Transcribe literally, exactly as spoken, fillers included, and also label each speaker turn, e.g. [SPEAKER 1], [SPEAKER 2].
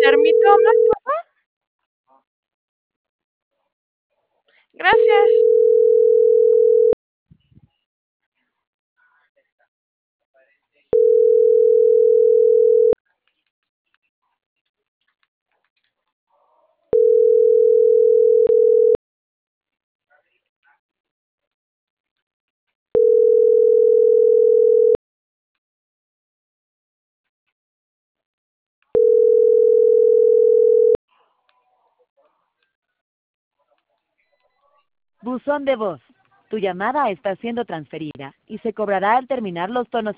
[SPEAKER 1] permito hablar, por favor? Gracias.
[SPEAKER 2] Buzón de voz. Tu llamada está siendo transferida y se cobrará al terminar los tonos